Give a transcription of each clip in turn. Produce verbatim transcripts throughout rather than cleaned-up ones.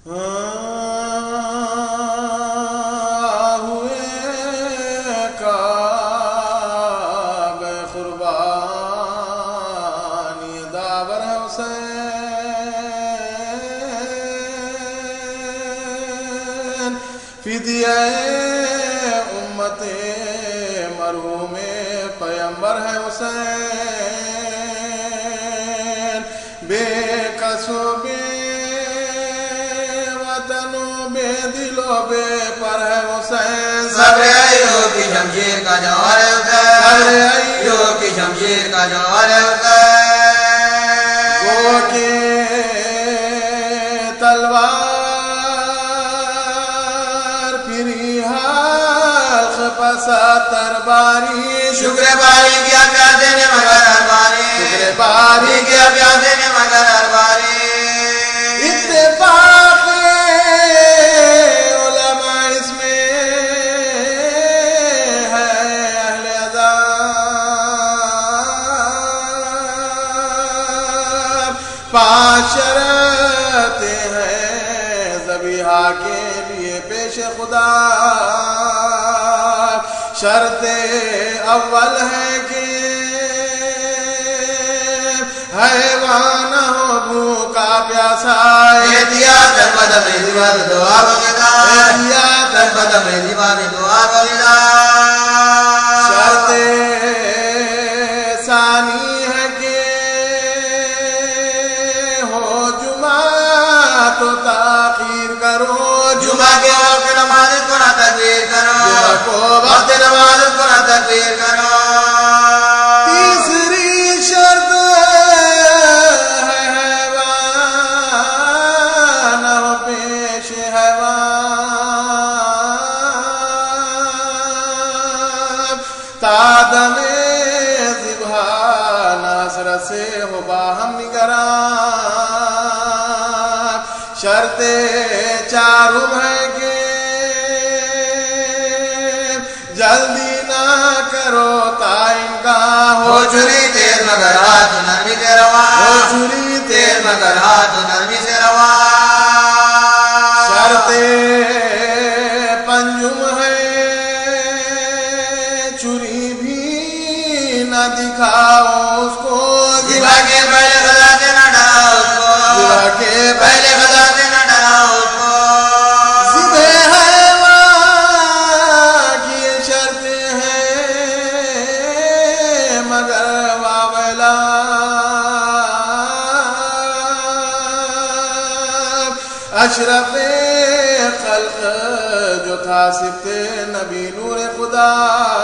فدیہ امت مرحوم پیمبر ہے حسین، بے کس و بے وطن و بے دل و بے پر ہے حسین، صبر ایوب کی شمشیر کا جوہر ہے حسین، صبر ایوب کی شمشیر کا جوہر ہے حسین، وہ کہ تلوار ستر باری، شکر باری کیا پیار دینے مگر ہر باری، شکر باری کیا پیار دینے مگر ہر باری، اتفاق علماء اس میں ہے اہل عذاب، پانچ شرطیں ہیں ذبیحہ کے لیے پیش خدا، شرط اول ہے کہ حیوان ہو بھوکا پیاسا، احتیاط بدم دیوار دعا بغدا، احتیاط بدم دیوار دعا بغدا، شرط ثانی ہے کہ ہو جمعہ تو تاخیر کرو، جمعہ کے وقت نماز کو نہ تکبیر کرو، کو وقت نماز کو نہ تکبیر کرو، تیسری شرط ہے حیوان ہو پیش حیوان، تادم ذبح ناصر سے ہو باہم نگران، شرط چارم ہے کہ جلدی نہ کرو تا انکار ہو چوری تیز مگر ہاتھ نرمی سے روا، ہو چوری تیز مگر ہاتھ نرمی سے روا، شرط پنجم ہے چوری بھی نہ دکھاؤ اس کو، ذبح کے پہلے غذا سے نہ ڈراؤ اس کو، ذبح کے پہلے غذا سے نہ ڈراؤ اس کو، اشرف خلق جو تھا صفت نبی نور خدا،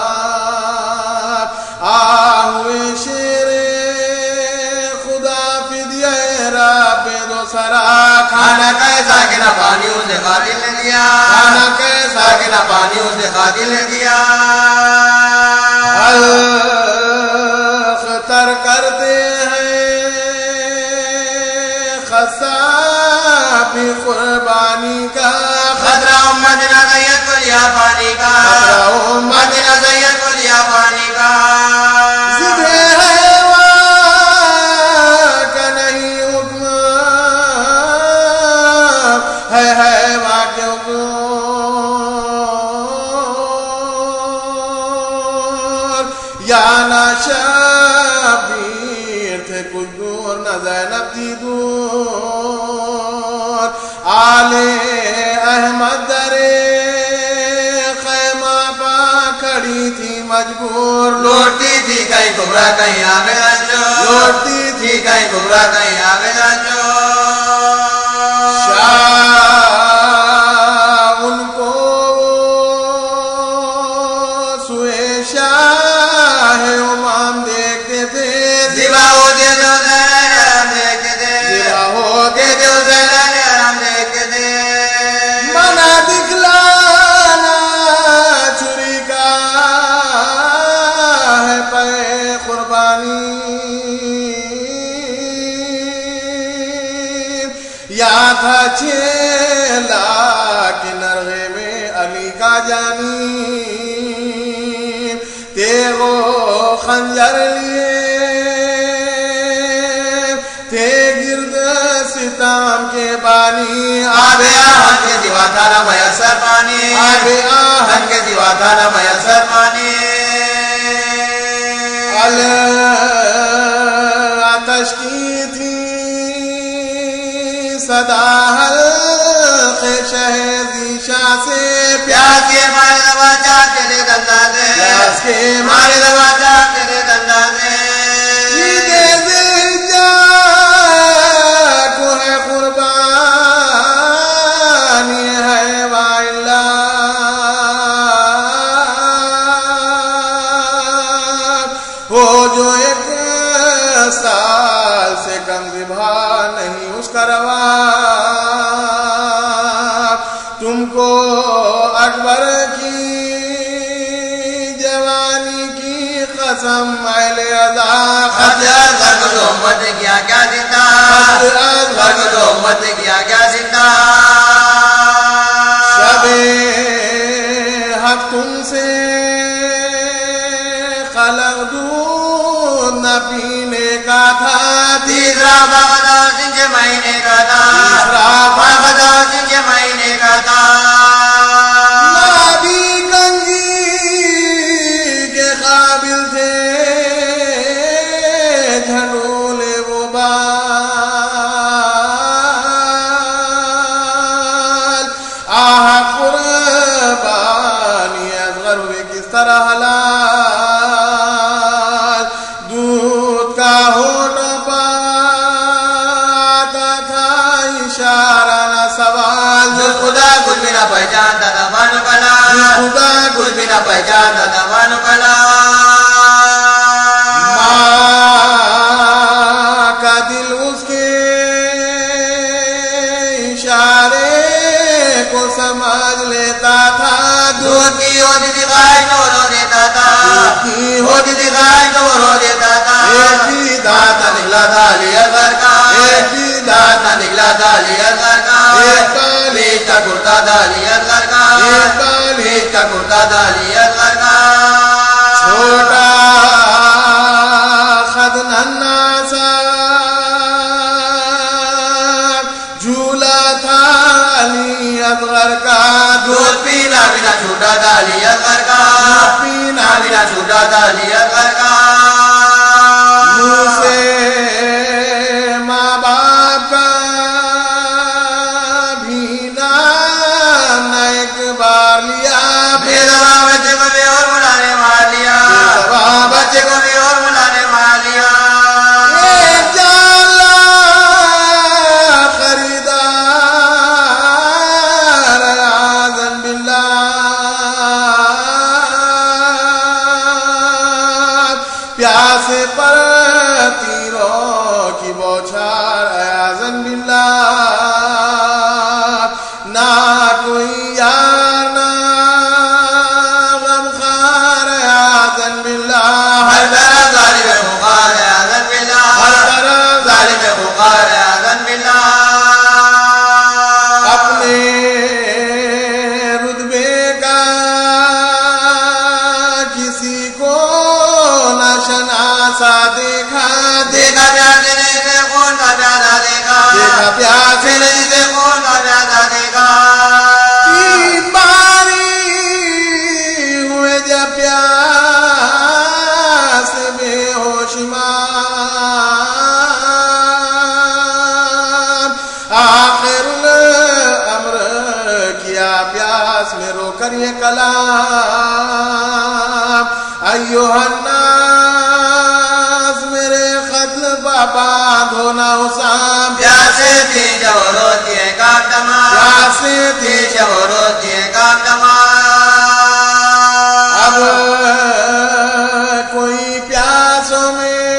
آہوے شیر خدا فدیہ رب دو سرا، کھانا کیسا کہ نہ پانی اسے قاتل نے دیا، کھانا کیسا کہ نہ پانی اسے قاتل نے دیا، اختر کرتے ہیں خسا بھی قربانی کا، خطرہ امت نظیت کو لیا پانی کا، خطرہ امت نظیت کو لیا پانی کا، ذبح حیوان کا نہیں حکم ہے، حیوان کے حکم یا نہ شبیر تھے کچھ دور نہ زینب تھی دور، آل احمد درے خیمہ پا کھڑی تھی مجبور، لوٹتی تھی کہیں کبرا کہیں آگے جو، لوٹتی تھی کہیں کبرا کہیں آگے جو، شاہ ان کو سوئے شاہ امام دیکھتے تھے، ذبح ہو دے دو زینب دیکھتے تھے، ذبح ہو دے دو زینب دیکھتے تھے، منع دکھلانا چوری کا ہے پے قربانی، یا تھا چیلا کے نرغے میں علی کا جانی، تیغو خنجر لیے تھے گرد ستام کے بانی، آبے آہن کے دیوا تھا نہ میسر پانی آبے آہن کے دیوا تھا نہ میسر پانی آتش کی تھی صدا حلق شہدی شاہ سے پیاس کے مارے دوا جا تیرے دندا دے پیاس کے مارے دوا جا تیرے دندا دے سال سے کم ذبح نہیں اس کا روا تم کو اکبر کی جوانی کی قسم اہل عذاب غرق دو امت کیا کیا زندہ غرق دو امت کیا کیا زندہ شب حق تم سے خلق دودھ نہ پینے کا تھا تیسرا بغدا سنج مہینے کا تھا تیسرا بغدا سنج مہینے کا تھا نبی کنجی کے قابل تھے جھنڈولے وہ بال آہ قربانی اصغر ہوئے کس طرح حلال دودھ کا ہونا پاتا تھا اشارہ نہ سوال خدا کچھ بھی نہ پہچانتا تھا بانو کلا خدا کچھ بھی نہ پہچانتا تھا بانو کلا ماں کا دل اس کے اشارے کو سمجھ لیتا تھا دودھ کی ہوتی دکھائی تو رو دیتا تھا کی ہوتی دکھائی تو رو دیتا تھا ایک ہی داتا نکلا تھا علی اصغر کا ایک ہی داتا نکلا تھا علی اصغر کا ایک بالی لیج کا کرتا تھا علی اصغر کا ایک بالی لیج کا کرتا تھا علی اصغر کا چھوٹا خد ننا سا جھولا تھا علی اصغر کا دودھ پینا بنا چھوٹا تھا علی اصغر کا پینا بنا چھوٹا تھا علی اصغر کا منہ سے ماں باپ کا بھی نام نہ ایک بار لیا بیدوا بچے کو بھی اور بلانے مار لیا بچے کو بھی اور بلانے مار لیا ایک جالا خریدار اعاذن باللہ پیاس پر تیروں کی بوچھار اعاذن باللہ نہ کوئی یار نہ غمخوار اعاذن باللہ ہر طرح ظالم خوخار ہے اعاذن باللہ ہر طرف ظالم خوخار ہے اعاذن باللہ اپنے رتبے کا کسی کو نہ شناسا دیکھا دیکھا پیاسے نہیں سے خون کا پیالہ دیکھا دیکھا پیاسے نہیں سے خون کا پیالہ دیکھا تین باری ہوئے جب پیاس بے ہوش مار آخر الامر کیا پیاس میں رو کر یہ کلام ایوہ الناس میرے قتل بابا دھونا حسام پیاسے تھی جب روتی ہے کام تمام پیاسے تھی جب روتی ہے کام تمام اب کوئی پیاسوں میں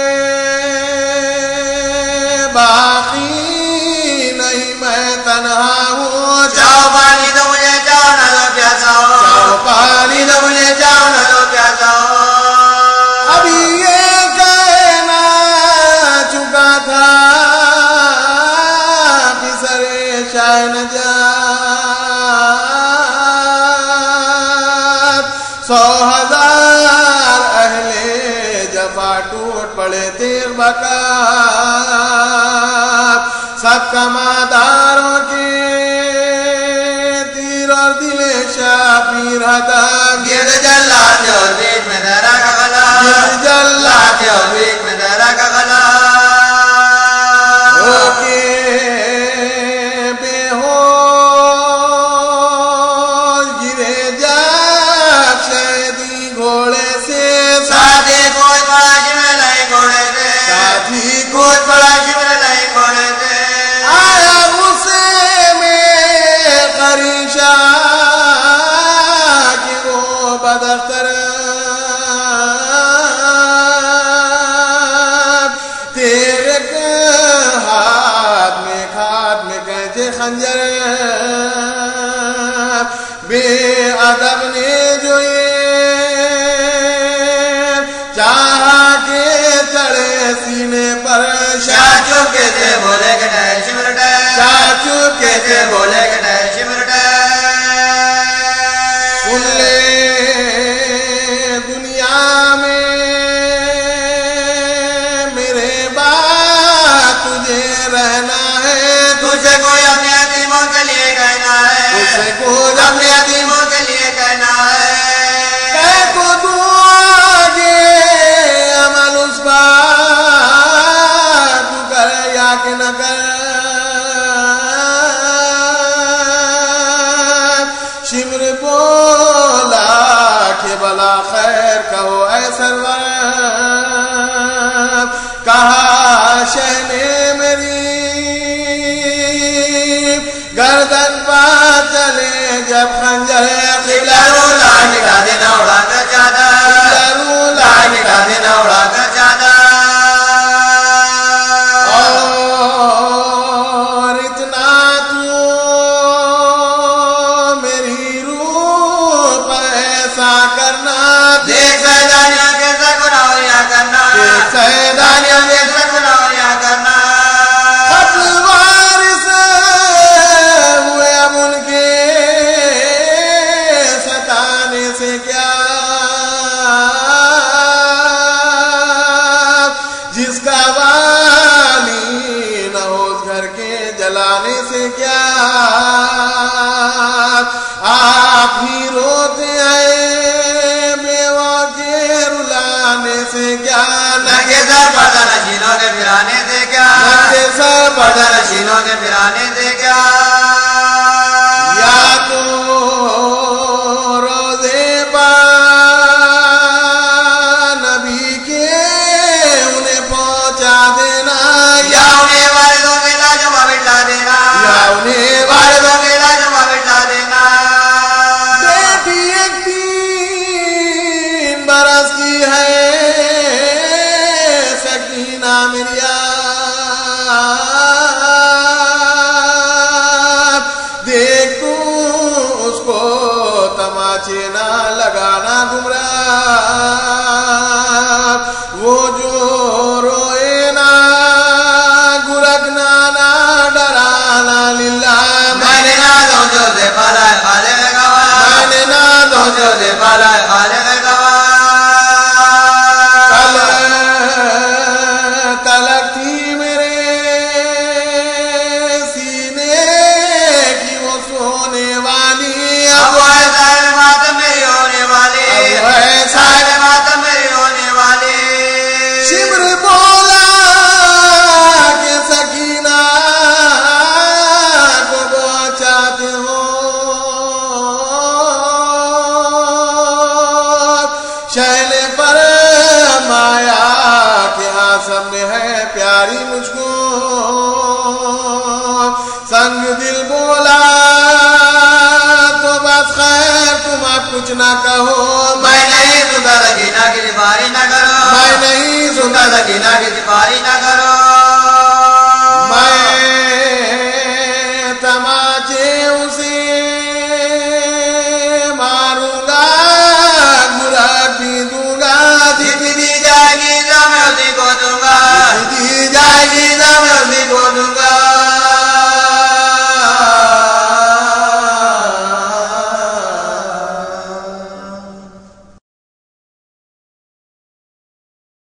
باقی نہیں میں تنہا ہوں جاؤ پانی تو مجھے جاؤ نہ دو پیاسا ہو جاؤ پانی تو مجھے جاؤ نہ دو پیاسا ہو ابھی یہ کہنا چکا تھا پسر شاہ نجات سو ہزار اہل جفا ٹوٹ پڑے تیر بکا سب کماداروں کے پیر حتم گرد جلات اور بیچ میں درا کا غلا گرد جلات اور بیچ میں درا کا غلا روکے بے ہوش گرے جب شہدی گھوڑے سے ساتھی کوئی بڑا شمر لائی گھوڑے سے ساتھی کوئی بڑا شمر لائی گھوڑے سے آیا غصے میں قریشہ کہ وہ بداختر تیرے ہاتھ میں کھات میں کینچے خنجر بے ادب نے جو یہ چاہا کے چڑھے سینے پر چاچو کے سے بولے کہ ڈے شمر ڈے چاچو کے سے بولے کہ ڈے شمر ڈے سن لے دنیا میں میرے بعد تجھے رہنا ہے تجھے کوئی اپنے یتیموں کے لیے کہنا ہے تجھے کوئی اپنے یتیموں کے لیے کہنا ہے کہہ کو دعاگے عمل اس بات تو کرے یا کہ نہ کر شمر بولا کہ بلا خیر کہو اے سرور کہا شہ نے میری گردن پا چلے جب خنجر قبلہ رولا نکا دینا اڑا کر چادر رولا نکا دینا اڑا کر چادر اور اتنا تو میری روح پر ایسا کرنا دیکھ سیدانیوں کے سکراویاں کرنا دیکھ سیدانیوں کے سکراویاں کرنا قتل وارث ہوئے اب ان کے ستانے سے کیا جس کا والی نہ ہو اس گھر کے جلانے سے کیا آپ ہی روتے ہیں بیوہ کے رلانے سے کیا ننگے سر پردہ نشینوں کے پھرانے سے کیا ننگے سر پردہ نشینوں کے پھرانے سے کیا یا تو روزے پا نبی کے انہیں پہنچا دینا یا انہیں والدوں کے لاجمہ بٹھا دینا یا انہیں والدوں کے لاجمہ بٹھا دینا بیٹی ایک تین برس کی ہے سکینہ مریا دیکھ تو اس کو تماچے نہ لگانا گمراہ وہ جو روئے نہ گرگنا نہ ڈرانا للہ میں نے نہ دو جو دے پالا ہے خالق گواہ میں نے نہ دو جو دے پالا ہے خالق گواہ تلک تھی میرے سینے کی وہ سونے والی اب وہ ہے صاحب ماتم میری ہونے والی اب وہ ہے صاحب ماتم میری ہونے والی شمر بولا کہ سکینہ کو بچاتے ہو شہل پر مایا کہ آسم میں ہے پیاری مجھ کو سنگ دل بولا تو بس خیر تم اب کچھ نہ کہو میں نہیں سنتا سکینہ کی سفاری نہ کرو میں نہیں سنتا سکینہ کی سفاری نہ کرو